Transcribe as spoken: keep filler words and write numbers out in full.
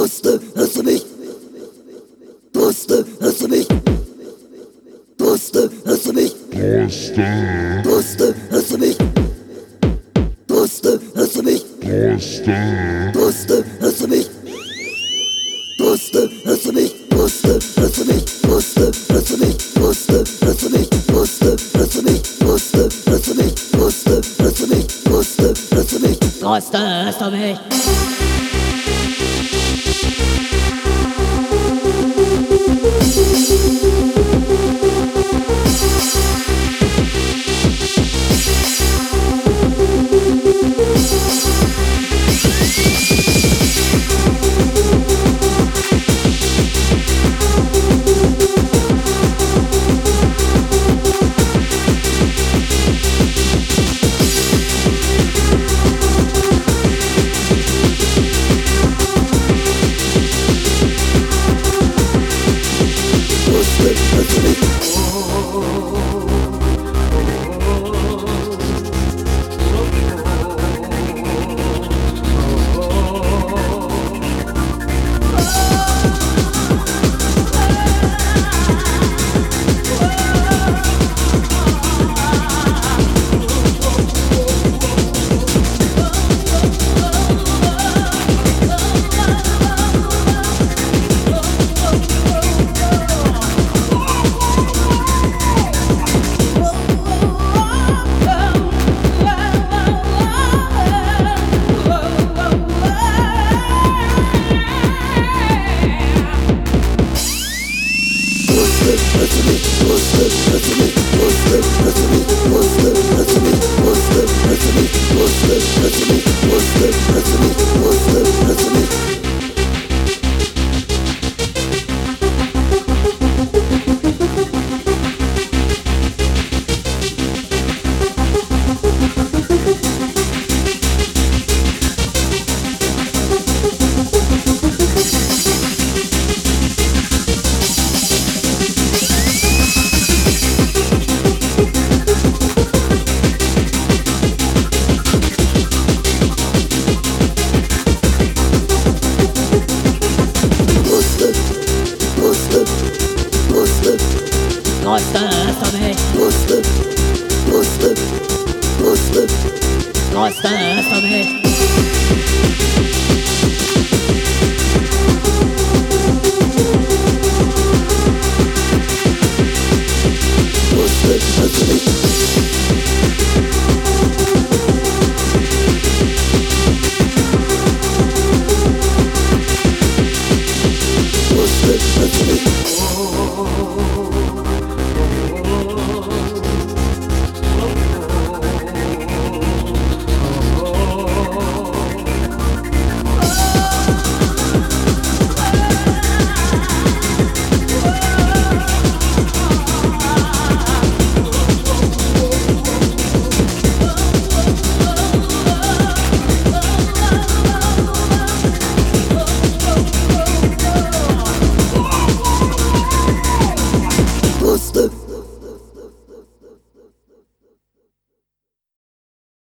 Wusste, hörst du mich? Wusste, hörst du mich? Wusste, hörst du mich? Wusste, Wusste, hörst du mich? Wusste, hörst du mich? wusste, Wusste, hörst du mich? Wusste, hörst du mich? Wusste, hörst du mich? Wusste, hörst du mich? Wusste, hörst du mich? Wusste, hörst du mich? Wusste, hörst du mich? Wusste, hörst du mich? Wusste, hörst du mich? Wusste, hörst du mich?